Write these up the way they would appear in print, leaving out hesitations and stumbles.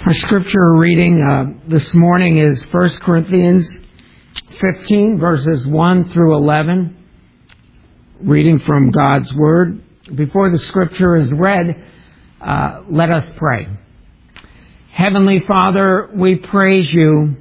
Our scripture reading this morning is 1 Corinthians 15, verses 1 through 11, reading from God's Word. Before the scripture is read, let us pray. Heavenly Father, we praise you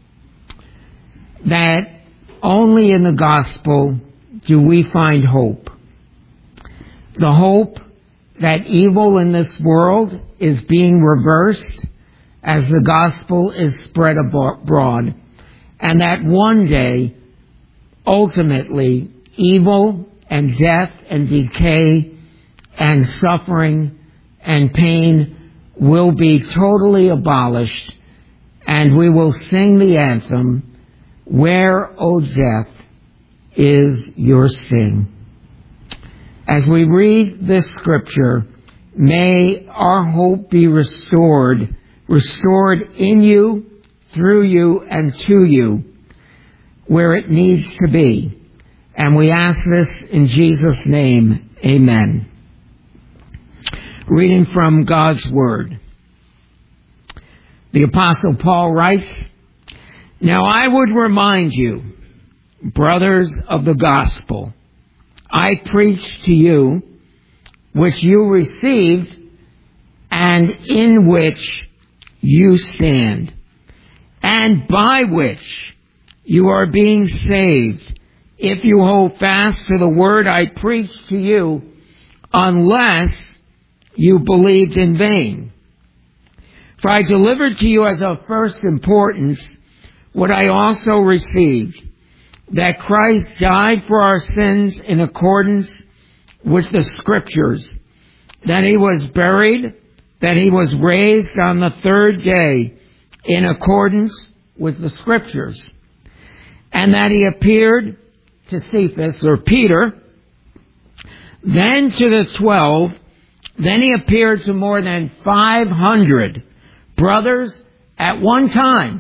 that only in the gospel do we find hope. The hope that evil in this world is being reversed as the gospel is spread abroad, and that one day, ultimately, evil and death and decay and suffering and pain will be totally abolished, and we will sing the anthem, "Where, O death, is your sting?" As we read this scripture, may our hope be restored in you, through you, and to you, where it needs to be. And we ask this in Jesus' name, amen. Reading from God's Word. The Apostle Paul writes, "Now I would remind you, brothers of the gospel, I preached to you, which you received, and in which you stand, and by which you are being saved, if you hold fast to the word I preached to you, unless you believed in vain. For I delivered to you as of first importance what I also received, that Christ died for our sins in accordance with the Scriptures, that he was buried, that he was raised on the third day in accordance with the Scriptures, and that he appeared to Cephas, or Peter, then to the 12, then he appeared to more than 500 brothers at one time,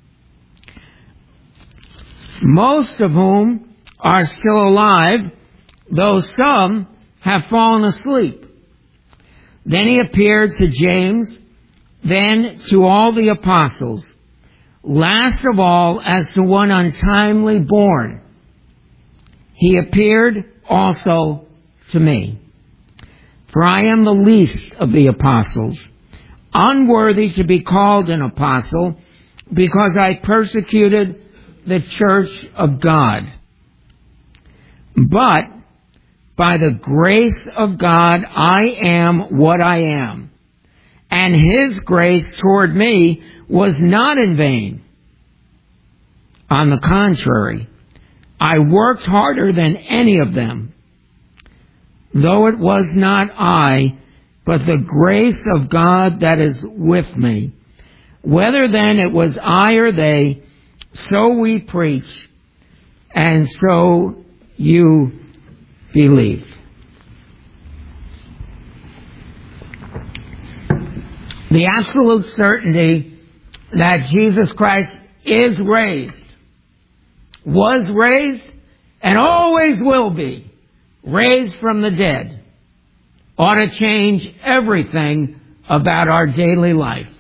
most of whom are still alive, though some have fallen asleep. Then he appeared to James, then to all the apostles, last of all as to one untimely born. He appeared also to me. For I am the least of the apostles, unworthy to be called an apostle, because I persecuted the church of God. But by the grace of God, I am what I am. And his grace toward me was not in vain. On the contrary, I worked harder than any of them. Though it was not I, but the grace of God that is with me. Whether then it was I or they, so we preach, and so you believed." The absolute certainty that Jesus Christ is raised, was raised, and always will be raised from the dead, ought to change everything about our daily life.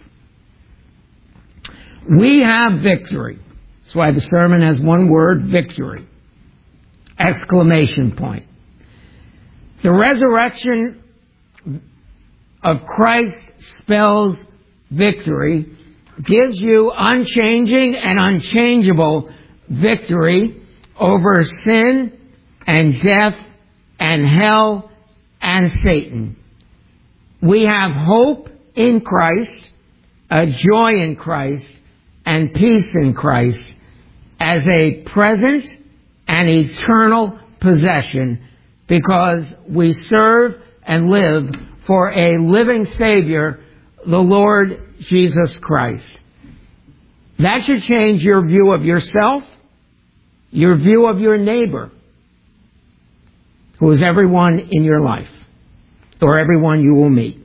We have victory. That's why the sermon has one word, victory. Exclamation point. The resurrection of Christ spells victory, gives you unchanging and unchangeable victory over sin and death and hell and Satan. We have hope in Christ, a joy in Christ, and peace in Christ as a present and eternal possession, because we serve and live for a living Savior, the Lord Jesus Christ. That should change your view of yourself, your view of your neighbor, who is everyone in your life, or everyone you will meet.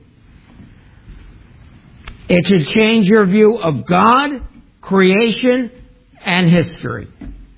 It should change your view of God, creation, and history.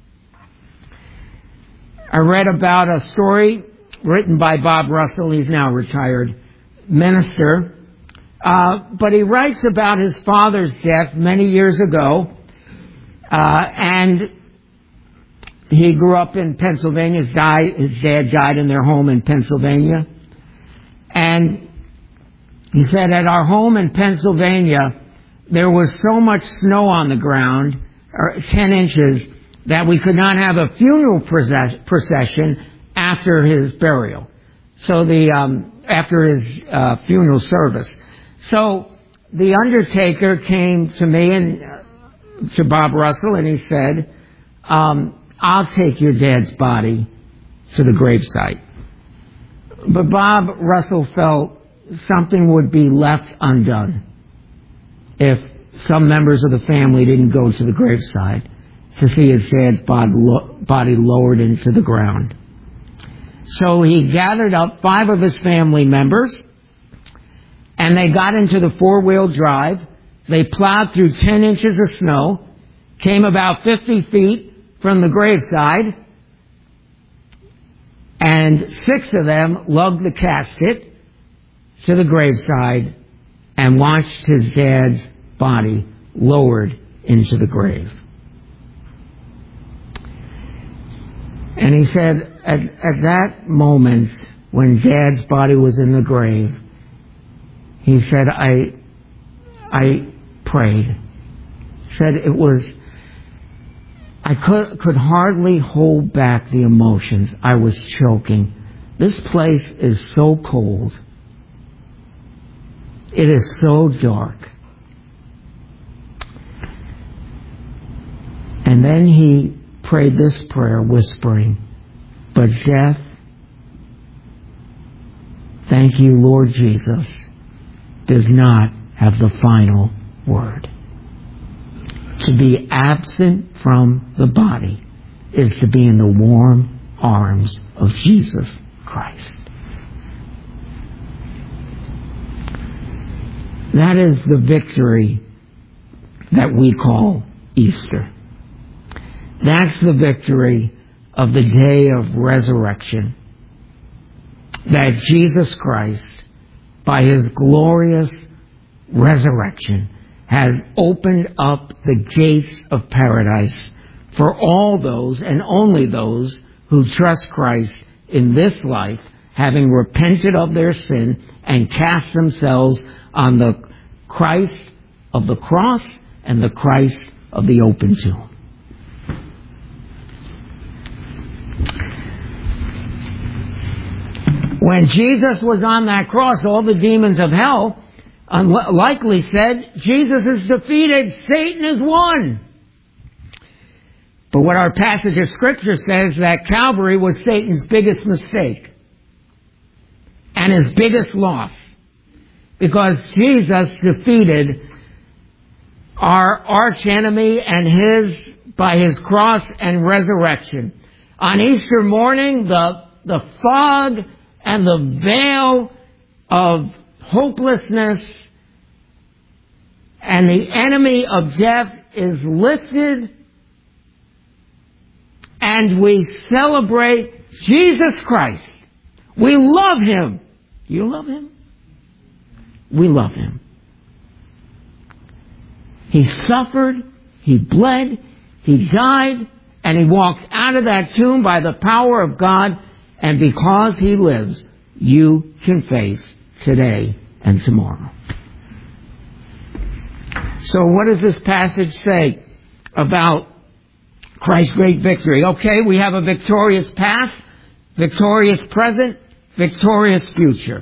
I read about a story written by Bob Russell, he's now retired, minister, But he writes about his father's death many years ago, and he grew up in Pennsylvania. His dad died in their home in Pennsylvania. And he said, at our home in Pennsylvania, there was so much snow on the ground, 10 inches, that we could not have a funeral procession after his burial. So after his funeral service. So the undertaker came to me and to Bob Russell, and he said, I'll take your dad's body to the gravesite. But Bob Russell felt something would be left undone if some members of the family didn't go to the gravesite to see his dad's body lowered into the ground. So he gathered up 5 of his family members, and they got into the 4-wheel drive. They plowed through 10 inches of snow, came about 50 feet from the graveside, and 6 of them lugged the casket to the graveside and watched his dad's body lowered into the grave. And he said, at that moment, when Dad's body was in the grave, he said, I prayed. He said it was, I could hardly hold back the emotions. I was choking. This place is so cold. It is so dark. And then he prayed this prayer, whispering, but death, thank you, Lord Jesus, does not have the final word. To be absent from the body is to be in the warm arms of Jesus Christ. That is the victory that we call Easter. That's the victory of the day of resurrection. That Jesus Christ, by his glorious resurrection, has opened up the gates of paradise for all those and only those who trust Christ in this life, having repented of their sin and cast themselves on the Christ of the cross and the Christ of the open tomb. When Jesus was on that cross, all the demons of hell likely said, Jesus is defeated, Satan is won. But what our passage of Scripture says, that Calvary was Satan's biggest mistake and his biggest loss, because Jesus defeated our archenemy and by his cross and resurrection. On Easter morning, the fog and the veil of hopelessness and the enemy of death is lifted, and we celebrate Jesus Christ. We love him. Do you love him? We love him. He suffered, he bled, he died, and he walked out of that tomb by the power of God. And because he lives, you can face today and tomorrow. So what does this passage say about Christ's great victory? Okay, we have a victorious past, victorious present, victorious future.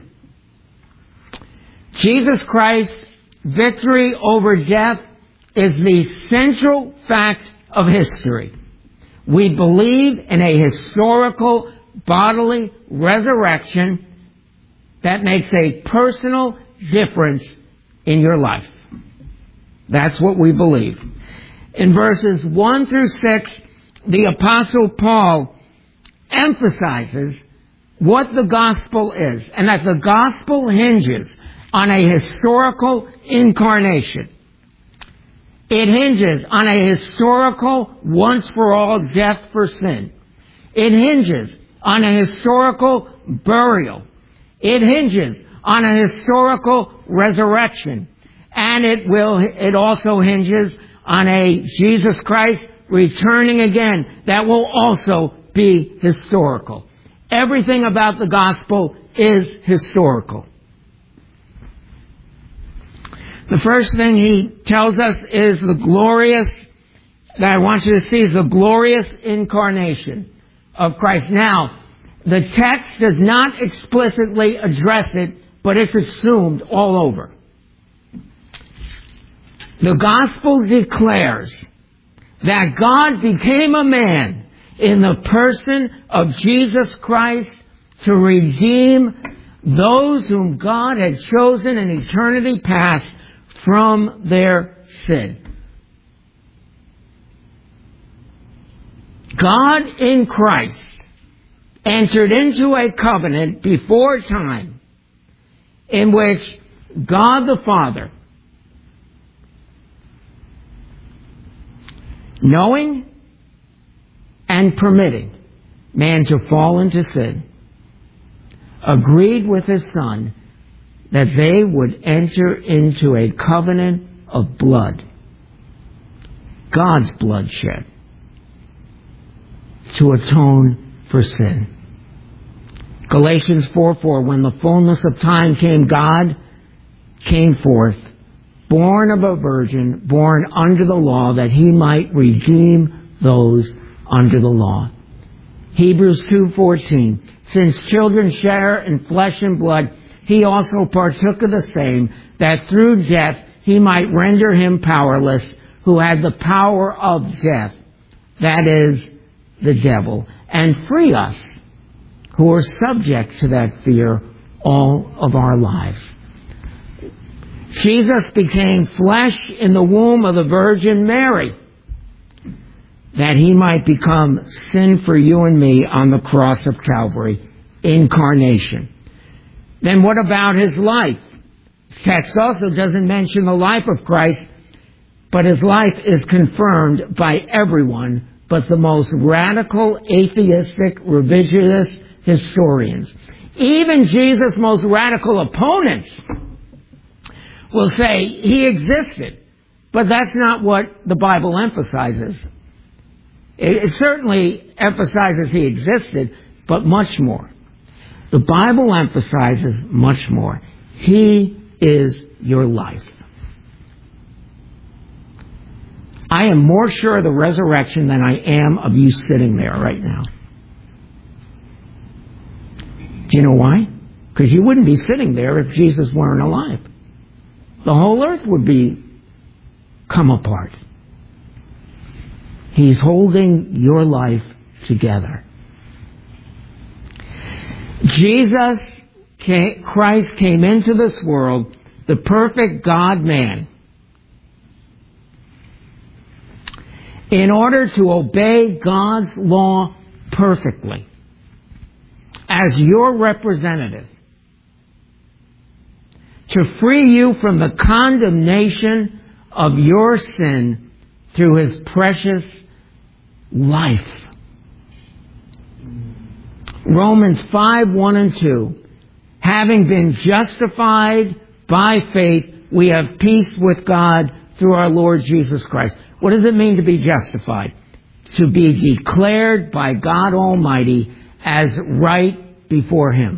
Jesus Christ's victory over death is the central fact of history. We believe in a historical bodily resurrection that makes a personal difference in your life. That's what we believe. In verses 1 through 6, the Apostle Paul emphasizes what the gospel is, and that the gospel hinges on a historical incarnation. It hinges on a historical once-for-all death for sin. It hinges on a historical burial. It hinges on a historical resurrection. And it also hinges on a Jesus Christ returning again that will also be historical. Everything about the gospel is historical. The first thing he tells us is that I want you to see is the glorious incarnation of Christ. Now, the text does not explicitly address it, but it's assumed all over. The gospel declares that God became a man in the person of Jesus Christ to redeem those whom God had chosen in eternity past from their sin. God in Christ entered into a covenant before time in which God the Father, knowing and permitting man to fall into sin, agreed with his Son that they would enter into a covenant of blood, God's blood shed, to atone for sin. Galatians 4:4, when the fullness of time came, God came forth, born of a virgin, born under the law, that he might redeem those under the law. Hebrews 2:14, since children share in flesh and blood, he also partook of the same, that through death he might render him powerless, who had the power of death, that is, the devil, and free us, who are subject to that fear all of our lives. Jesus became flesh in the womb of the Virgin Mary, that he might become sin for you and me on the cross of Calvary. Incarnation. Then what about his life? This text also doesn't mention the life of Christ, but his life is confirmed by everyone but the most radical, atheistic, revisionist historians. Even Jesus' most radical opponents will say he existed, but that's not what the Bible emphasizes. It certainly emphasizes he existed, but much more. The Bible emphasizes much more. He is your life. I am more sure of the resurrection than I am of you sitting there right now. Do you know why? Because you wouldn't be sitting there if Jesus weren't alive. The whole earth would come apart. He's holding your life together. Jesus Christ came into this world, the perfect God-man, in order to obey God's law perfectly as your representative, to free you from the condemnation of your sin through his precious life. Romans 5:1 and 2. Having been justified by faith, we have peace with God through our Lord Jesus Christ. What does it mean to be justified? To be declared by God Almighty as right before him.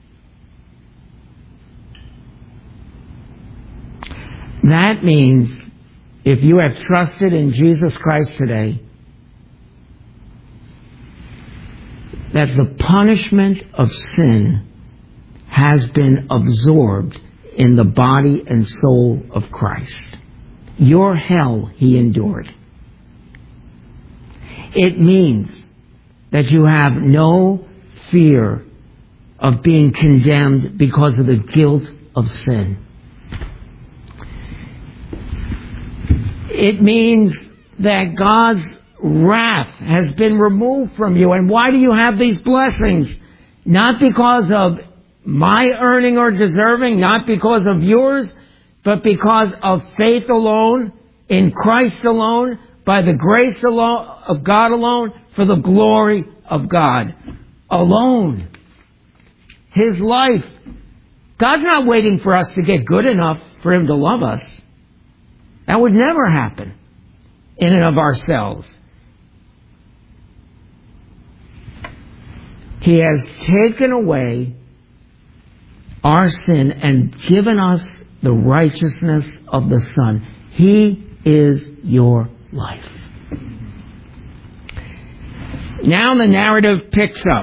That means if you have trusted in Jesus Christ today, that the punishment of sin has been absorbed in the body and soul of Christ. Your hell he endured. It means that you have no fear of being condemned because of the guilt of sin. It means that God's wrath has been removed from you. And why do you have these blessings? Not because of my earning or deserving, not because of yours, but because of faith alone, in Christ alone, by the grace alone, of God alone, for the glory of God alone. His life God's not waiting for us to get good enough for Him to love us. That would never happen in and of ourselves. He has taken away our sin and given us the righteousness of the Son. He is your life. Now the narrative picks up.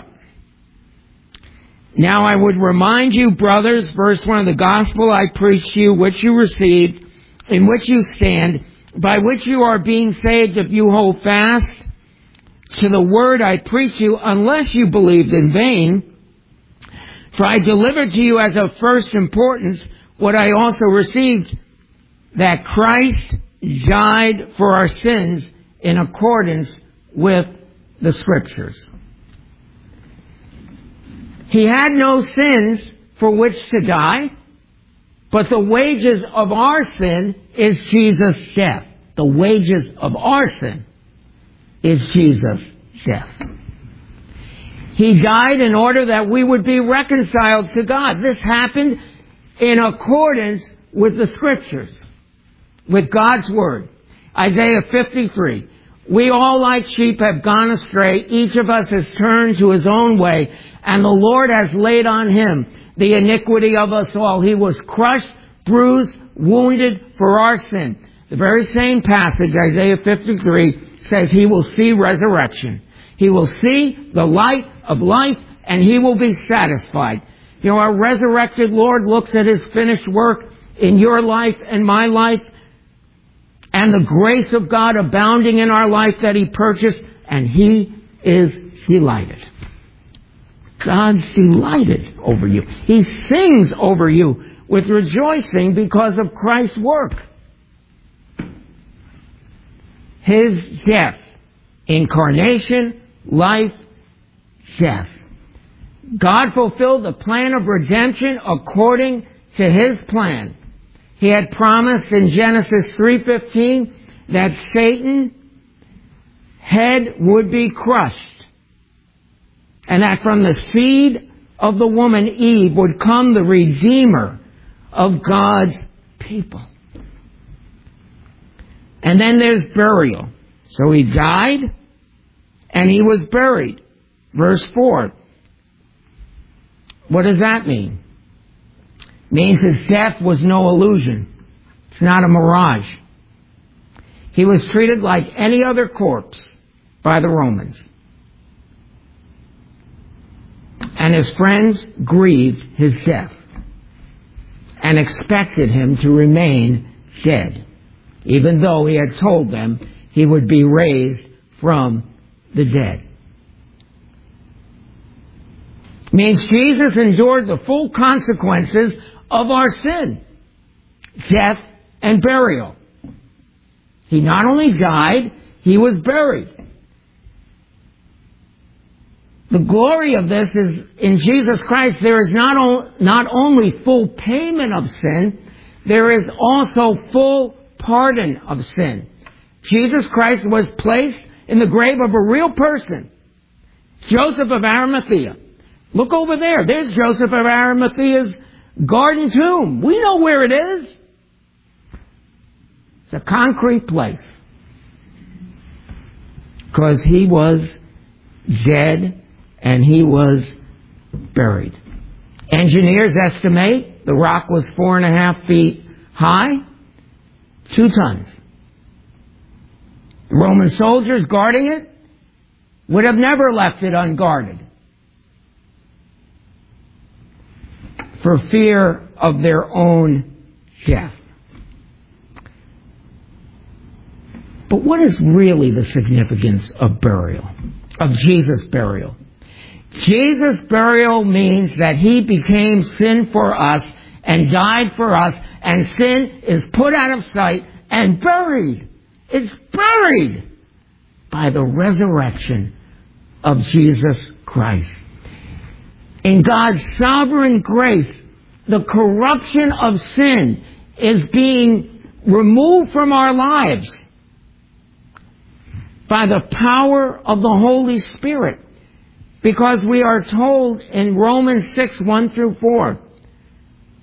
Now I would remind you, brothers, verse 1 of the gospel I preached to you, which you received, in which you stand, by which you are being saved if you hold fast to the word I preached you, unless you believed in vain. For I delivered to you as of first importance what I also received, that Christ died for our sins in accordance with the Scriptures. He had no sins for which to die, but the wages of our sin is Jesus' death. The wages of our sin is Jesus' death. He died in order that we would be reconciled to God. This happened in accordance with the Scriptures, with God's Word. Isaiah 53. We all like sheep have gone astray. Each of us has turned to his own way, and the Lord has laid on him the iniquity of us all. He was crushed, bruised, wounded for our sin. The very same passage, Isaiah 53, says he will see resurrection. He will see the light of life, and he will be satisfied. You know, our resurrected Lord looks at his finished work in your life and my life, and the grace of God abounding in our life that he purchased, and he is delighted. God's delighted over you. He sings over you with rejoicing because of Christ's work. His death, incarnation, life, death. God fulfilled the plan of redemption according to his plan. He had promised in Genesis 3:15 that Satan's head would be crushed, and that from the seed of the woman Eve would come the Redeemer of God's people. And then there's burial. So he died and he was buried. Verse 4. What does that mean? It means his death was no illusion. It's not a mirage. He was treated like any other corpse by the Romans. And his friends grieved his death and expected him to remain dead, even though he had told them he would be raised from the dead. It means Jesus endured the full consequences of our sin, death and burial. He not only died, he was buried. The glory of this is in Jesus Christ, there is not only full payment of sin, there is also full pardon of sin. Jesus Christ was placed in the grave of a real person, Joseph of Arimathea. Look over there. There's Joseph of Arimathea's garden tomb. We know where it is. It's a concrete place. Because he was dead and he was buried. Engineers estimate the rock was 4.5 feet high, 2 tons. The Roman soldiers guarding it would have never left it unguarded for fear of their own death. But what is really the significance of burial, of Jesus' burial? Jesus' burial means that he became sin for us and died for us, and sin is put out of sight and buried. It's buried by the resurrection of Jesus Christ. In God's sovereign grace, the corruption of sin is being removed from our lives by the power of the Holy Spirit. Because we are told in Romans 6:1-4,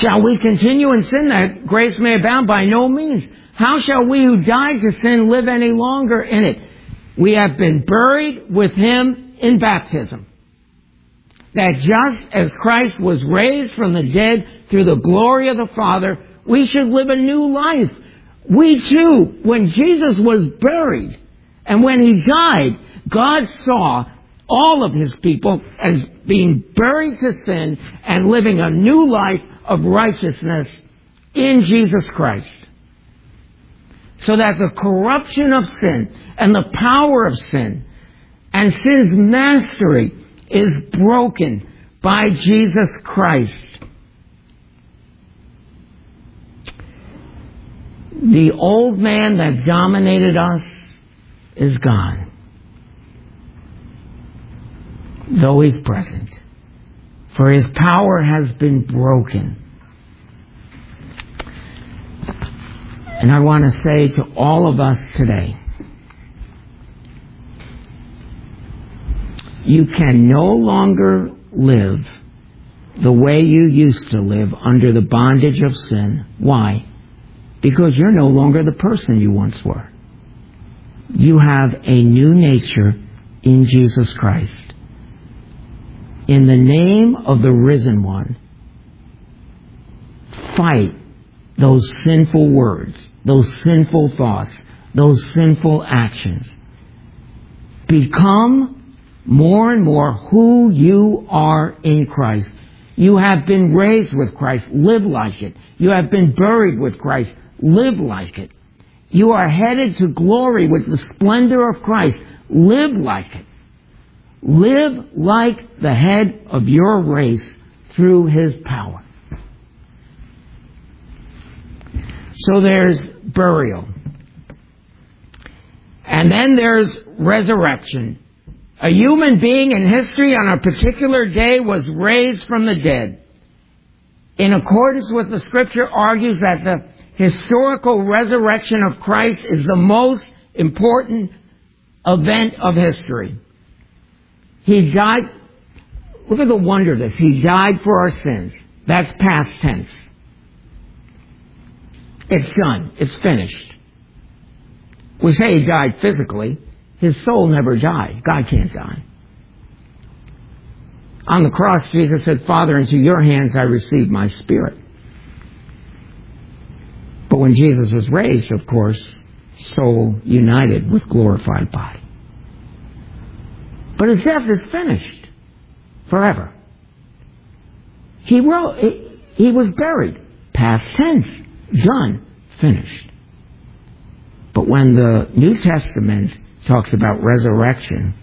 Shall we continue in sin that grace may abound? By no means. How shall we who died to sin live any longer in it? We have been buried with him in baptism, that just as Christ was raised from the dead through the glory of the Father, we should live a new life. We too, when Jesus was buried and when he died, God saw all of his people as being buried to sin and living a new life of righteousness in Jesus Christ. So that the corruption of sin and the power of sin and sin's mastery is broken by Jesus Christ. The old man that dominated us is gone, though he's present, for his power has been broken. And I want to say to all of us today, you can no longer live the way you used to live under the bondage of sin. Why? Because you're no longer the person you once were. You have a new nature in Jesus Christ. In the name of the risen one, fight those sinful words, those sinful thoughts, those sinful actions. Become more and more who you are in Christ. You have been raised with Christ. Live like it. You have been buried with Christ. Live like it. You are headed to glory with the splendor of Christ. Live like it. Live like the head of your race through his power. So there's burial. And then there's resurrection. A human being in history on a particular day was raised from the dead. In accordance with the Scripture, argues that the historical resurrection of Christ is the most important event of history. He died. Look at the wonder of this. He died for our sins. That's past tense. It's done. It's finished. We say he died physically. His soul never died. God can't die. On the cross, Jesus said, Father, into your hands I receive my spirit. But when Jesus was raised, of course, soul united with glorified body. But his death is finished forever. He was buried. Past tense. Done. Finished. But when the New Testament talks about resurrection,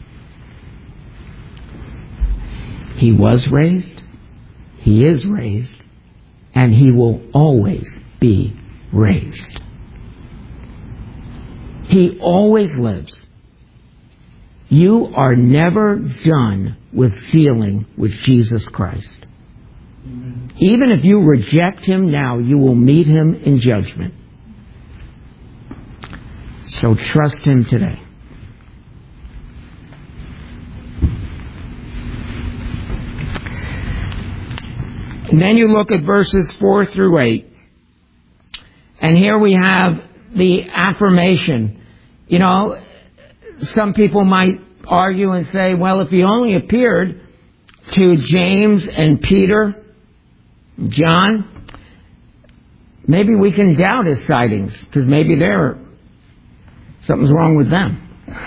he was raised, he is raised, and he will always be raised. He always lives. You are never done with dealing with Jesus Christ. Amen. Even if you reject him now, you will meet him in judgment. So trust him today. And then you look at verses 4 through 8. And here we have the affirmation. You know, some people might argue and say, well, if he only appeared to James and Peter, John, maybe we can doubt his sightings, because maybe something's wrong with them.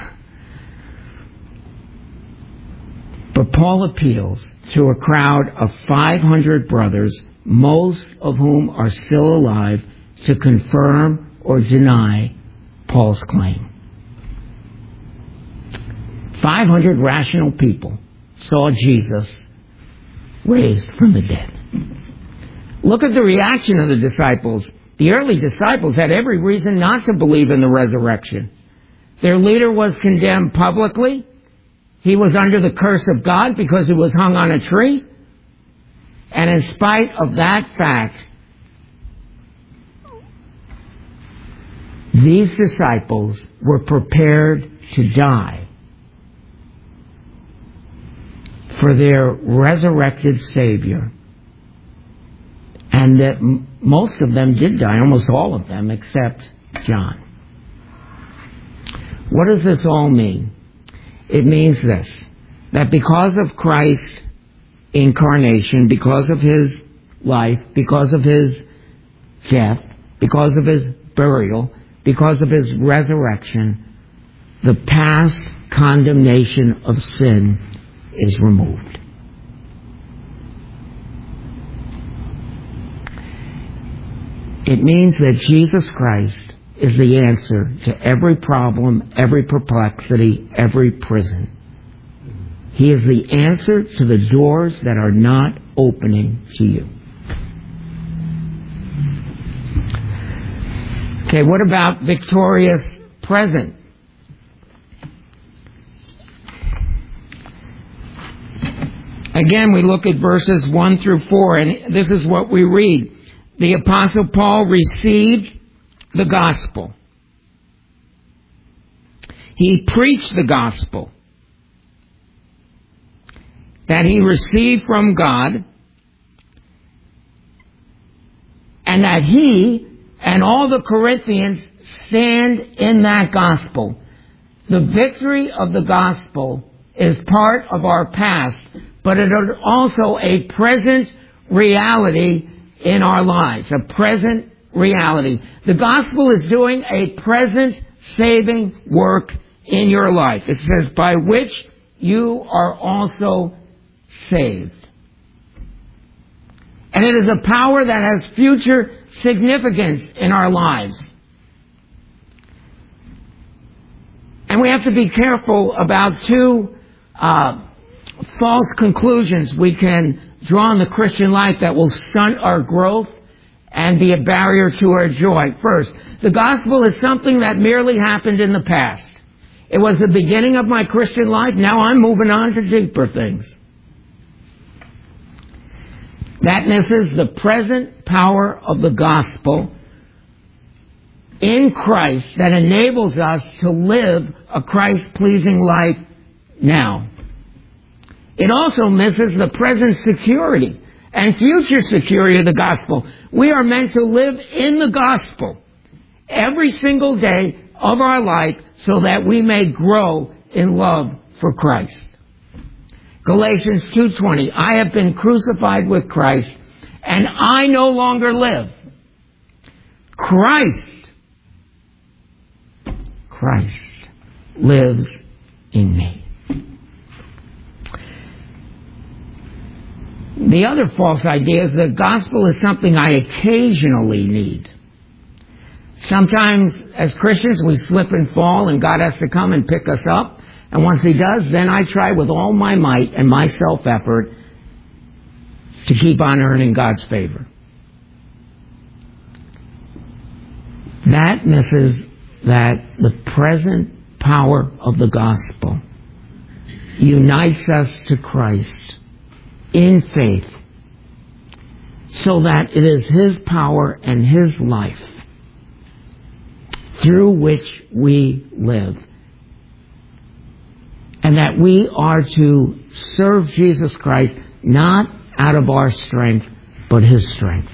But Paul appeals to a crowd of 500 brothers, most of whom are still alive, to confirm or deny Paul's claim. 500 rational people saw Jesus raised from the dead. Look at the reaction of the disciples. The early disciples had every reason not to believe in the resurrection. Their leader was condemned publicly. He was under the curse of God because he was hung on a tree. And in spite of that fact, these disciples were prepared to die for their resurrected Savior and that most of them did die, almost all of them, except John. What does this all mean? It means this, that because of Christ's incarnation, because of his life, because of his death, because of his burial, because of his resurrection, the past condemnation of sin is removed. It means that Jesus Christ is the answer to every problem, every perplexity, every prison. He is the answer to the doors that are not opening to you. Okay, what about victorious present? Again, we look at verses 1 through 4, and this is what we read. The Apostle Paul received the gospel. He preached the gospel that he received from God, and that he and all the Corinthians stand in that gospel. The victory of the gospel is part of our past, but it is also a present reality in our lives, a present reality. The gospel is doing a present saving work in your life. It says, by which you are also saved. And it is a power that has future significance in our lives. And we have to be careful about two false conclusions we can draw in the Christian life that will stunt our growth and be a barrier to our joy. First, the gospel is something that merely happened in the past. It was the beginning of my Christian life. Now I'm moving on to deeper things. That misses the present power of the gospel in Christ that enables us to live a Christ-pleasing life now. It also misses the present security and future security of the gospel. We are meant to live in the gospel every single day of our life so that we may grow in love for Christ. Galatians 2:20, I have been crucified with Christ, and I no longer live. Christ lives in me. The other false idea is the gospel is something I occasionally need. Sometimes, as Christians, we slip and fall, and God has to come and pick us up. And once he does, then I try with all my might and my self-effort to keep on earning God's favor. That misses that the present power of the gospel unites us to Christ in faith, so that it is his power and his life through which we live. And that we are to serve Jesus Christ not out of our strength, but his strength.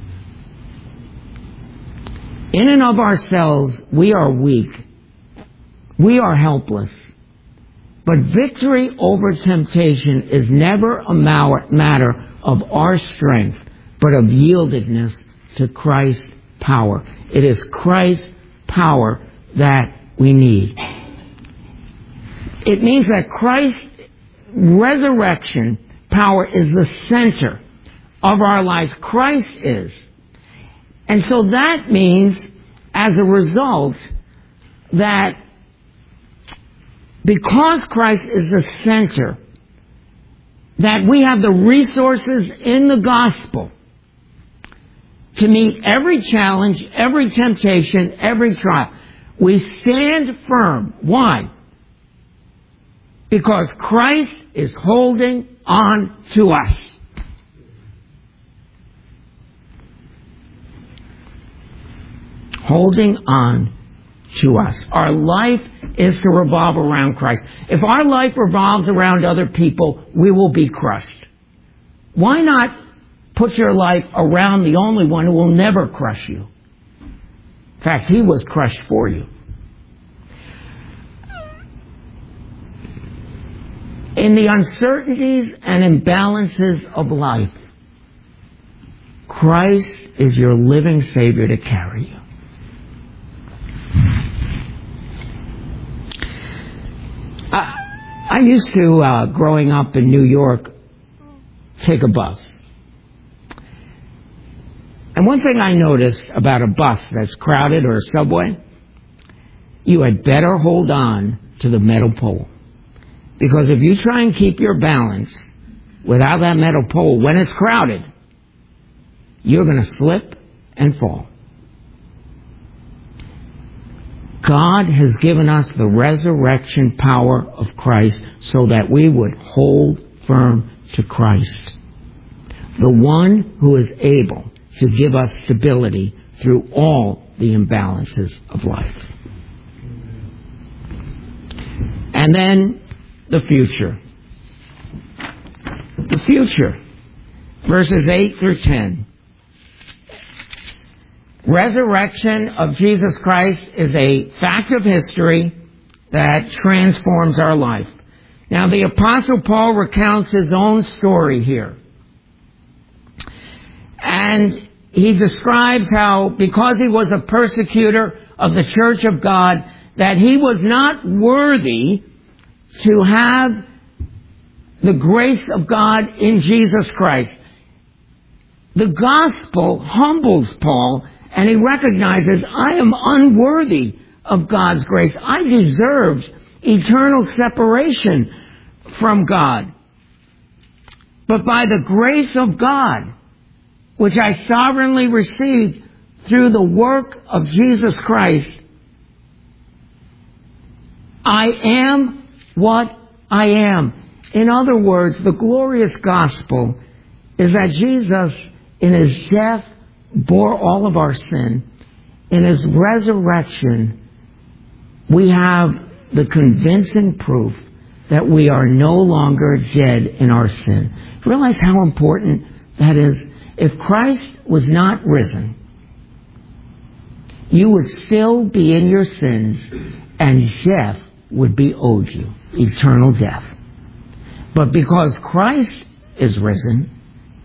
In and of ourselves, we are weak. We are helpless. But victory over temptation is never a matter of our strength, but of yieldedness to Christ's power. It is Christ's power that we need. It means that Christ's resurrection power is the center of our lives. Christ is. And so that means, as a result, that because Christ is the center, that we have the resources in the gospel to meet every challenge, every temptation, every trial. We stand firm. Why? Because Christ is holding on to us. Holding on to us. Our life is to revolve around Christ. If our life revolves around other people, we will be crushed. Why not put your life around the only one who will never crush you. In fact, he was crushed for you. In the uncertainties and imbalances of life, Christ is your living Savior to carry you. I used to, growing up in New York, take a bus. And one thing I noticed about a bus that's crowded or a subway, you had better hold on to the metal pole. Because if you try and keep your balance without that metal pole, when it's crowded, you're going to slip and fall. God has given us the resurrection power of Christ so that we would hold firm to Christ, the one who is able to give us stability through all the imbalances of life. And then the future. The future. Verses 8 through 10. Resurrection of Jesus Christ is a fact of history that transforms our life. Now, the Apostle Paul recounts his own story here. And he describes how, because he was a persecutor of the church of God, that he was not worthy to have the grace of God in Jesus Christ. The gospel humbles Paul, and he recognizes, I am unworthy of God's grace. I deserved eternal separation from God. But by the grace of God, which I sovereignly received through the work of Jesus Christ, I am what I am. In other words, the glorious gospel is that Jesus, in his death, bore all of our sin. In his resurrection, we have the convincing proof that we are no longer dead in our sin. Realize how important that is. If Christ was not risen, you would still be in your sins, and death would be owed you, eternal death. But because Christ is risen,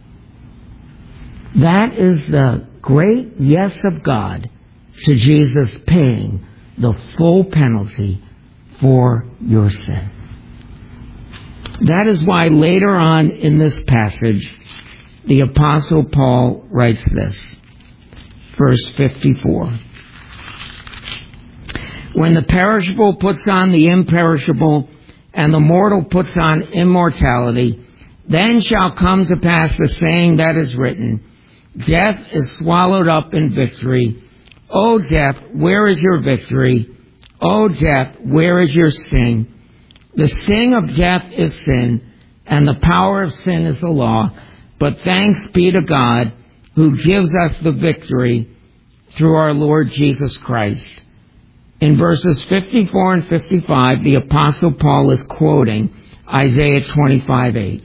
that is the great yes of God to Jesus paying the full penalty for your sin. That is why later on in this passage, the Apostle Paul writes this, verse 54. When the perishable puts on the imperishable, and the mortal puts on immortality, then shall come to pass the saying that is written, death is swallowed up in victory. O death, where is your victory? O death, where is your sting? The sting of death is sin, and the power of sin is the law. But thanks be to God, who gives us the victory through our Lord Jesus Christ. In verses 54 and 55, the Apostle Paul is quoting Isaiah 25:8.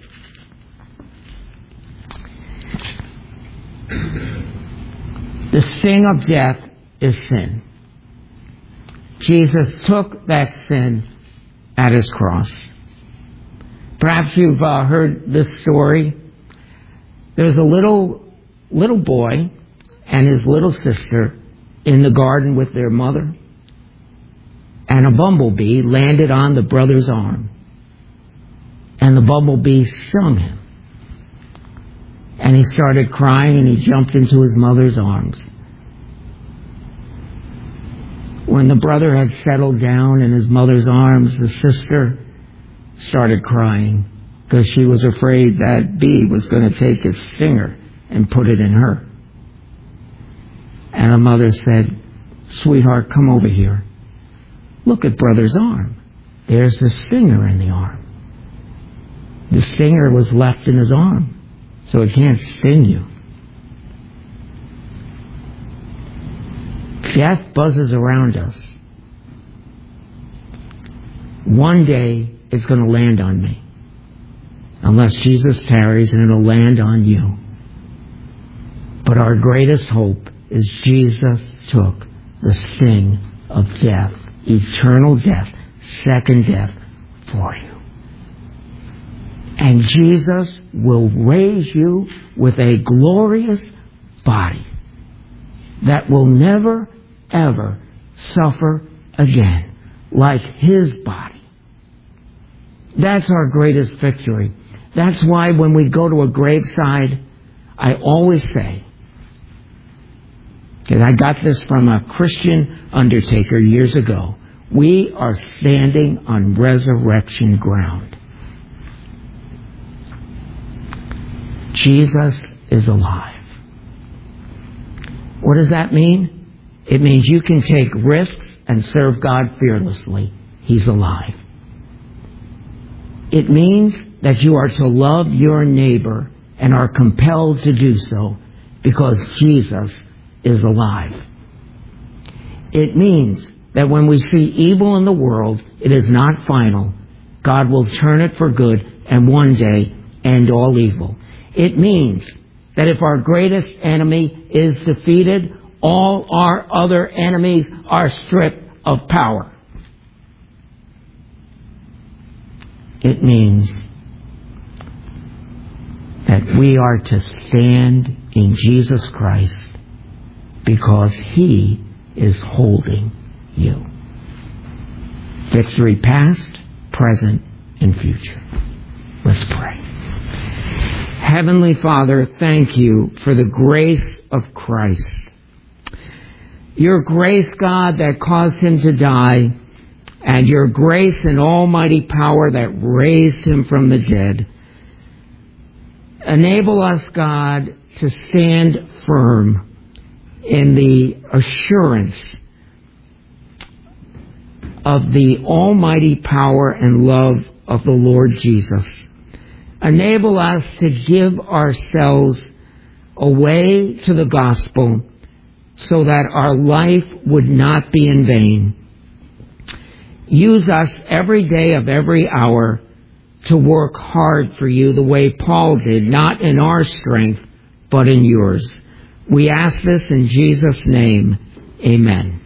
The sting of death is sin. Jesus took that sin at his cross. Perhaps you've heard this story. There's a little boy and his little sister in the garden with their mother, and a bumblebee landed on the brother's arm, and the bumblebee stung him. And he started crying, and he jumped into his mother's arms. When the brother had settled down in his mother's arms, the sister started crying because she was afraid that bee was going to take his finger and put it in her. And the mother said, sweetheart, come over here. Look at brother's arm. There's the stinger in the arm. The stinger was left in his arm, so it can't sting you. Death buzzes around us. One day it's going to land on me. Unless Jesus tarries, and it'll land on you. But our greatest hope is Jesus took the sting of death, eternal death, second death for you. And Jesus will raise you with a glorious body that will never, ever suffer again like His body. That's our greatest victory. That's why when we go to a graveside, I always say, because I got this from a Christian undertaker years ago, we are standing on resurrection ground. Jesus is alive. What does that mean? It means you can take risks and serve God fearlessly. He's alive. It means that you are to love your neighbor and are compelled to do so because Jesus is alive. It means that when we see evil in the world, it is not final. God will turn it for good and one day end all evil. It means that if our greatest enemy is defeated, all our other enemies are stripped of power. It means that we are to stand in Jesus Christ because He is holding you. Victory past, present, and future. Let's pray. Heavenly Father, thank you for the grace of Christ. Your grace, God, that caused Him to die, and your grace and almighty power that raised Him from the dead. Enable us, God, to stand firm in the assurance of the almighty power and love of the Lord Jesus. Enable us to give ourselves away to the gospel so that our life would not be in vain. Use us every day of every hour to work hard for you the way Paul did, not in our strength, but in yours. We ask this in Jesus' name. Amen.